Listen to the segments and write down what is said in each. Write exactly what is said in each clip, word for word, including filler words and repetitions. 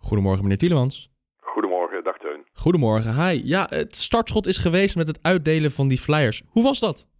Goedemorgen, meneer Tielemans. Goedemorgen, dag Teun. Goedemorgen, hi. Ja, het startschot is geweest met het uitdelen van die flyers. Hoe was dat?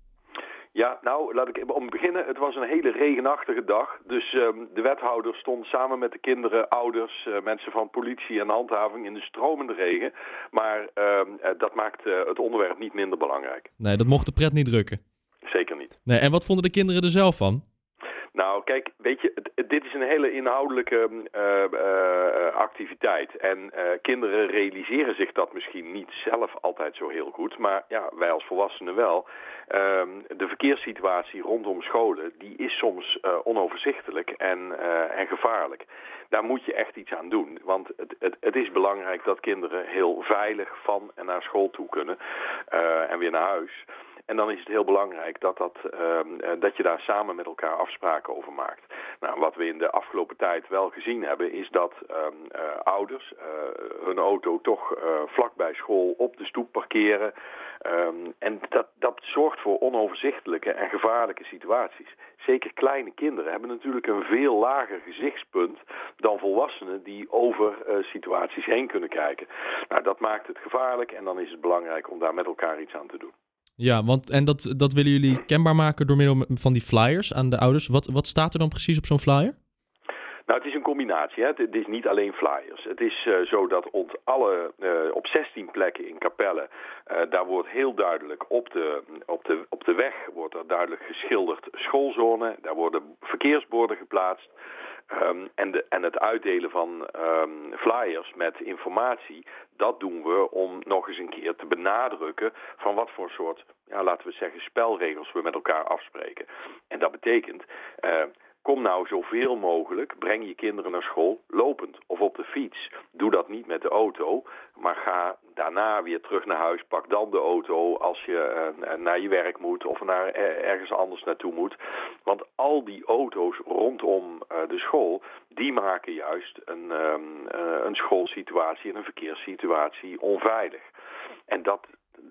Ja, nou, laat ik om beginnen. Het was een hele regenachtige dag. Dus um, de wethouder stond samen met de kinderen, ouders, uh, mensen van politie en handhaving in de stromende regen. Maar uh, uh, dat maakt uh, het onderwerp niet minder belangrijk. Nee, dat mocht de pret niet drukken. Zeker niet. Nee, en wat vonden de kinderen er zelf van? Nou, kijk, weet je, het, het, dit is een hele inhoudelijke uh, uh, activiteit. En uh, kinderen realiseren zich dat misschien niet zelf altijd zo heel goed. Maar ja, wij als volwassenen wel. Uh, de verkeerssituatie rondom scholen, die is soms uh, onoverzichtelijk en, uh, en gevaarlijk. Daar moet je echt iets aan doen. Want het, het, het is belangrijk dat kinderen heel veilig van en naar school toe kunnen. Uh, en weer naar huis. En dan is het heel belangrijk dat, dat, uh, dat je daar samen met elkaar afspraken over maakt. Nou, wat we in de afgelopen tijd wel gezien hebben is dat uh, uh, ouders uh, hun auto toch uh, vlak bij school op de stoep parkeren. Um, en dat, dat zorgt voor onoverzichtelijke en gevaarlijke situaties. Zeker kleine kinderen hebben natuurlijk een veel lager gezichtspunt dan volwassenen die over uh, situaties heen kunnen kijken. Nou, dat maakt het gevaarlijk en dan is het belangrijk om daar met elkaar iets aan te doen. Ja, want en dat, dat willen jullie kenbaar maken door middel van die flyers aan de ouders. Wat, wat staat er dan precies op zo'n flyer? Nou, het is een combinatie. Hè? Het is niet alleen flyers. Het is uh, zo dat op, alle, uh, op zestien plekken in Capelle, uh, daar wordt heel duidelijk op de, op, de, op de weg wordt er duidelijk geschilderd schoolzone. Daar worden verkeersborden geplaatst. Um, en, de, en het uitdelen van um, flyers met informatie, dat doen we om nog eens een keer te benadrukken van wat voor soort, ja, laten we zeggen, spelregels we met elkaar afspreken. En dat betekent, uh, kom nou zoveel mogelijk, breng je kinderen naar school lopend of op de fiets. Doe dat niet met de auto, maar ga daarna weer terug naar huis. Pak dan de auto als je uh, naar je werk moet of naar uh, ergens anders naartoe moet. Want al die auto's rondom uh, de school, die maken juist een, um, uh, een schoolsituatie en een verkeerssituatie onveilig. En dat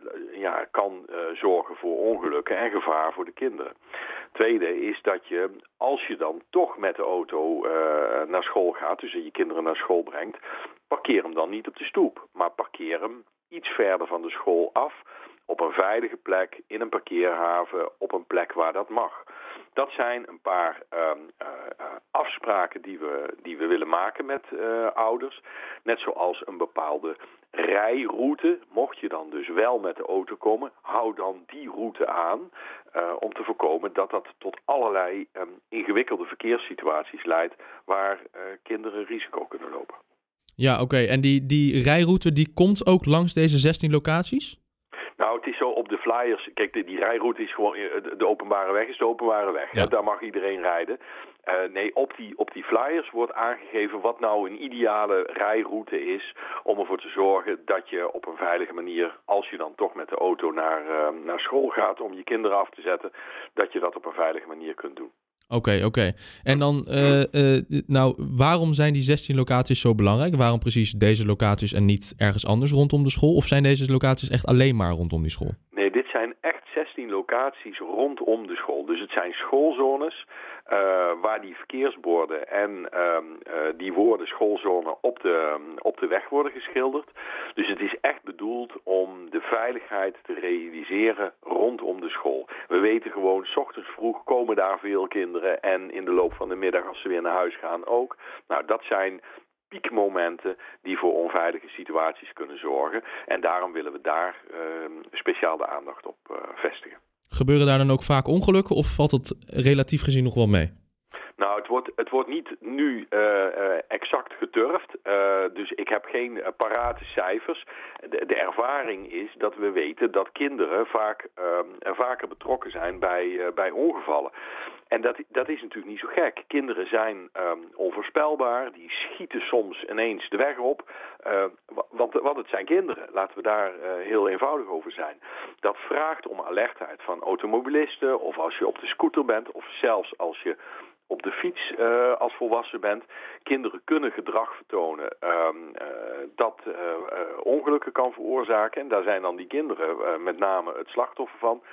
ja, kan uh, zorgen voor ongelukken en gevaar voor de kinderen. Tweede is dat je, als je dan toch met de auto uh, naar school gaat, dus je kinderen naar school brengt, parkeer hem dan niet op de stoep, maar parkeer hem iets verder van de school af, op een veilige plek, in een parkeerhaven, op een plek waar dat mag. Dat zijn een paar uh, uh, afspraken die we, die we willen maken met uh, ouders. Net zoals een bepaalde rijroute. Mocht je dan dus wel met de auto komen, hou dan die route aan. Uh, om te voorkomen dat dat tot allerlei um, ingewikkelde verkeerssituaties leidt waar uh, kinderen risico kunnen lopen. Ja, oké. Okay. En die, die rijroute die komt ook langs deze zestien locaties? Nou, het is zo op de flyers. Kijk, die, die rijroute is gewoon de openbare weg is de openbare weg. Ja. Daar mag iedereen rijden. Uh, nee, op die, op die flyers wordt aangegeven wat nou een ideale rijroute is om ervoor te zorgen dat je op een veilige manier, als je dan toch met de auto naar, uh, naar school gaat om je kinderen af te zetten, dat je dat op een veilige manier kunt doen. Oké, okay, oké. Okay. En dan, uh, uh, nou, waarom zijn die zestien locaties zo belangrijk? Waarom precies deze locaties en niet ergens anders rondom de school? Of zijn deze locaties echt alleen maar rondom die school? Nee, dit zijn echt zestien locaties rondom de school. Dus het zijn schoolzones uh, waar die verkeersborden en uh, uh, die woorden schoolzone op de, um, op de weg worden geschilderd. Dus het is echt bedoeld om de veiligheid te realiseren rondom de school. We weten gewoon, 's ochtends vroeg komen daar veel kinderen en in de loop van de middag als ze weer naar huis gaan ook. Nou, dat zijn piekmomenten die voor onveilige situaties kunnen zorgen. En daarom willen we daar uh, speciaal de aandacht op uh, vestigen. Gebeuren daar dan ook vaak ongelukken of valt het relatief gezien nog wel mee? Nou, het wordt, het wordt niet nu uh, uh, exact geturfd, uh, dus ik heb geen uh, parate cijfers. De, de ervaring is dat we weten dat kinderen vaak uh, vaker betrokken zijn bij, uh, bij ongevallen. En dat, dat is natuurlijk niet zo gek. Kinderen zijn um, onvoorspelbaar, die schieten soms ineens de weg op. Uh, want, want het zijn kinderen, laten we daar uh, heel eenvoudig over zijn. Dat vraagt om alertheid van automobilisten of als je op de scooter bent of zelfs als je op de fiets uh, als volwassen bent. Kinderen kunnen gedrag vertonen um, uh, dat uh, uh, ongelukken kan veroorzaken. En daar zijn dan die kinderen uh, met name het slachtoffer van.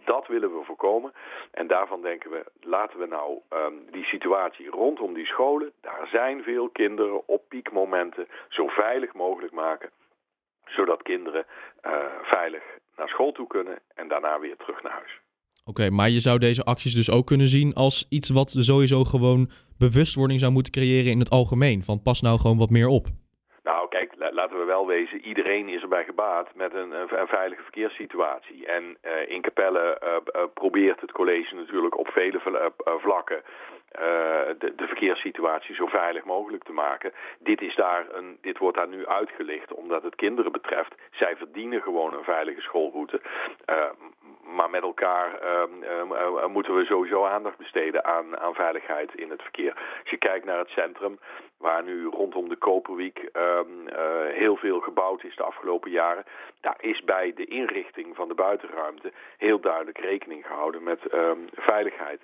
Dat willen we voorkomen. En daarvan denken we, laten we nou um, die situatie rondom die scholen, daar zijn veel kinderen op piekmomenten, zo veilig mogelijk maken, zodat kinderen uh, veilig naar school toe kunnen en daarna weer terug naar huis. Oké, okay, maar je zou deze acties dus ook kunnen zien als iets wat sowieso gewoon bewustwording zou moeten creëren in het algemeen. Van pas nou gewoon wat meer op. Nou kijk, laten we wel wezen, iedereen is erbij gebaat met een, een veilige verkeerssituatie. En uh, in Capelle uh, uh, probeert het college natuurlijk op vele uh, vlakken uh, de, de verkeerssituatie zo veilig mogelijk te maken. Dit, is daar een, dit wordt daar nu uitgelicht omdat het kinderen betreft. Zij verdienen gewoon een veilige schoolroute. Uh, maar met elkaar uh, uh, uh, moeten we sowieso aandacht besteden aan, aan veiligheid in het verkeer. Als je kijkt naar het centrum, waar nu rondom de Koperwiek uh, uh, heel veel gebouwd is de afgelopen jaren, daar is bij de inrichting van de buitenruimte heel duidelijk rekening gehouden met uh, veiligheid.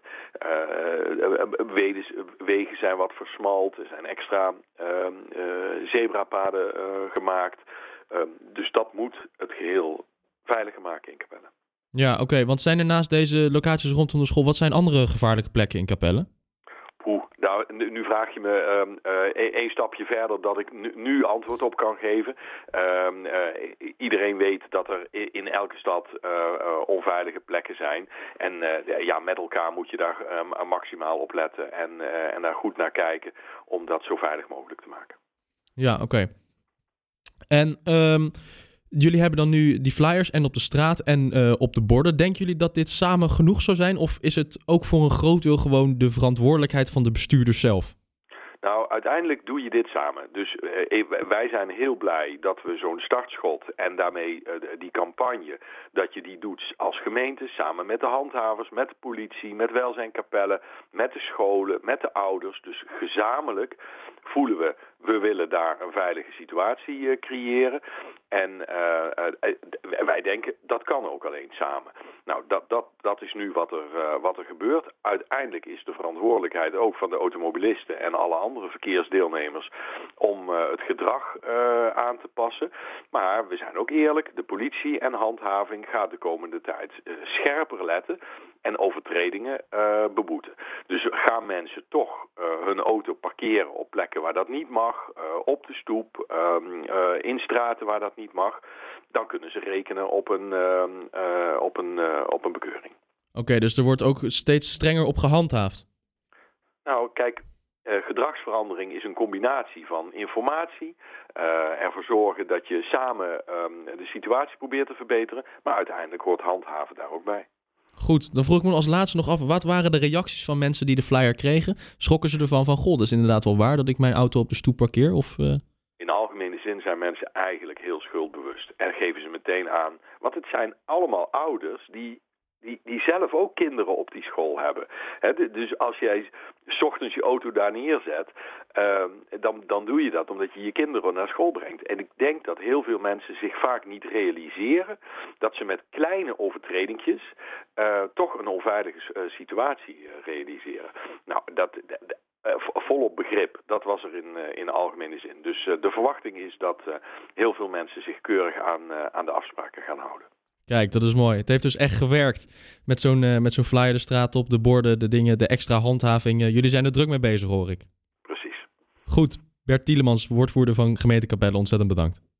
Uh, wegen, wegen zijn wat versmalt, er zijn extra uh, uh, zebrapaden uh, gemaakt. Uh, dus dat moet het geheel veiliger maken in Capelle. Ja, oké. Okay, want zijn er naast deze locaties rondom de school, wat zijn andere gevaarlijke plekken in Capelle? Oeh, nou, nu, nu vraag je me één uh, uh, stapje verder dat ik nu, nu antwoord op kan geven. Uh, uh, iedereen weet dat er in elke stad uh, uh, onveilige plekken zijn. En uh, ja, met elkaar moet je daar um, maximaal op letten en, uh, en daar goed naar kijken om dat zo veilig mogelijk te maken. Ja, oké. Okay. En um, jullie hebben dan nu die flyers en op de straat en uh, op de borden. Denken jullie dat dit samen genoeg zou zijn? Of is het ook voor een groot deel gewoon de verantwoordelijkheid van de bestuurders zelf? Nou, uiteindelijk doe je dit samen. Dus uh, wij zijn heel blij dat we zo'n startschot en daarmee uh, die campagne, dat je die doet als gemeente, samen met de handhavers, met de politie, met Welzijn Capelle, met de scholen, met de ouders. Dus gezamenlijk voelen we, we willen daar een veilige situatie uh, creëren. En uh, uh, wij denken, dat kan ook alleen samen. Nou, dat, dat, dat is nu wat er, uh, wat er gebeurt. Uiteindelijk is de verantwoordelijkheid ook van de automobilisten en alle andere verkeersdeelnemers om uh, het gedrag uh, aan te passen. Maar we zijn ook eerlijk, de politie en handhaving gaat de komende tijd uh, scherper letten en overtredingen uh, beboeten. Dus gaan mensen toch uh, hun auto parkeren op plekken waar dat niet mag, uh, op de stoep, um, uh, in straten waar dat niet mag, dan kunnen ze rekenen op een, uh, uh, op een, uh, op een bekeuring. Oké, okay, dus er wordt ook steeds strenger op gehandhaafd? Nou, kijk, uh, gedragsverandering is een combinatie van informatie, uh, ervoor zorgen dat je samen um, de situatie probeert te verbeteren, maar uiteindelijk hoort handhaven daar ook bij. Goed, dan vroeg ik me als laatste nog af, wat waren de reacties van mensen die de flyer kregen? Schrokken ze ervan van, goh, dat is inderdaad wel waar dat ik mijn auto op de stoep parkeer? Of, uh... In de algemene zin zijn mensen eigenlijk heel schuldbewust en geven ze meteen aan. Want het zijn allemaal ouders die, die, die zelf ook kinderen op die school hebben. He, dus als jij 's ochtends je auto daar neerzet, uh, dan, dan doe je dat omdat je je kinderen naar school brengt. En ik denk dat heel veel mensen zich vaak niet realiseren dat ze met kleine overtredingjes uh, toch een onveilige uh, situatie uh, realiseren. Nou, dat... dat Uh, volop begrip, dat was er in, uh, in de algemene zin. Dus uh, de verwachting is dat uh, heel veel mensen zich keurig aan, uh, aan de afspraken gaan houden. Kijk, dat is mooi. Het heeft dus echt gewerkt met zo'n, uh, met zo'n flyer de straat op, de borden, de dingen, de extra handhaving. Uh, jullie zijn er druk mee bezig, hoor ik. Precies. Goed, Bert Tielemans, woordvoerder van gemeente Capelle, ontzettend bedankt.